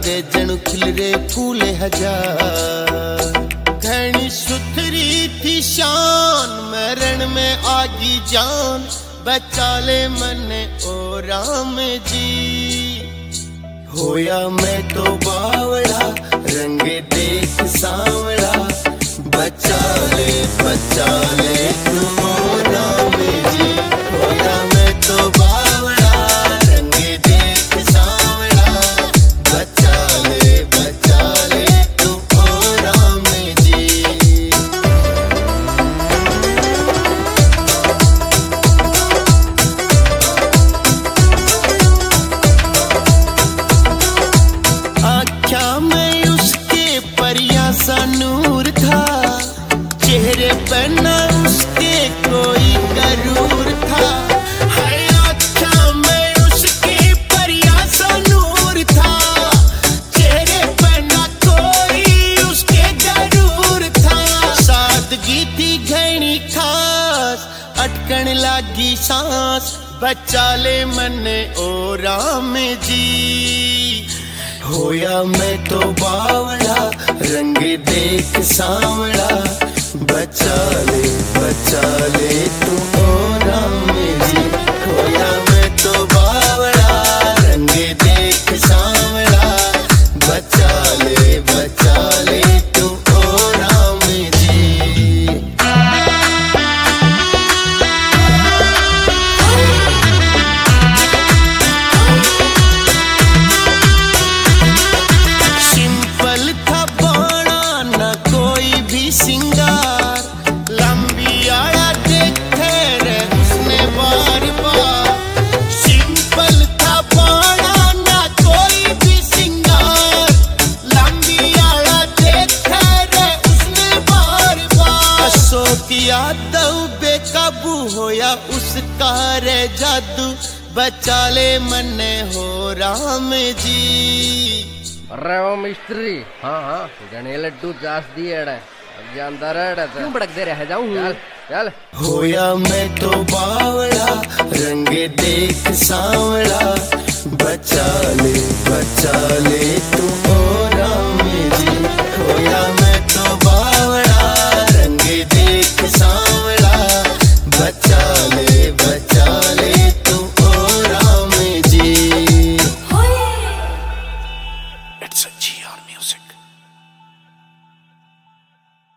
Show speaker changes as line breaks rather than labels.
लागे जणु खिलरे फूले हजार। घनी सुथरी थी शान, मरण में आगी जान, बचा ले मने ओ राम जी। होया मैं तो बावड़ा, रंग देख सांवड़ा, बचा ले तू ओ राम जी। होया मैं तो बावड़ा, रंग देख सांवड़ा, बचा ले तू ओ राम जी। आँखा में उसके परिया सा नूर था, चेहरे पर न उसके कोई गरूर था। हर आँखा में उसके परिया सा नूर था, चेहरे पर न कोई उसके गरूर था। सादगी थी घनी खास, अटकन लागी सांस, बचा ले मने ओ राम जी। होया मैं तो बावड़ा, रंग देख सांवड़ा, बचा ले तू ओ राम जी। होया मैं तो बावड़ा, रंग देख सांवड़ा, बचा ले तू ओ राम जी। सिंगार लंबी आड़ा देखे रे उसने बार बार। सिंपल था बाड़ा ना कोई भी सिंगार, लंबी आड़ा देखे रे उसने बार बार। असो किया दऊ बेकाबू होया उसका रे जादू, बचा ले मने हो राम जी।
अरे वो मिस्त्री, हाँ गणे लड्डू जास दिए जानता रहा, क्यों भड़क दे रहा है? जाऊं चल।
होया मैं तो बावड़ा, रंग देख सांवड़ा, बचा ले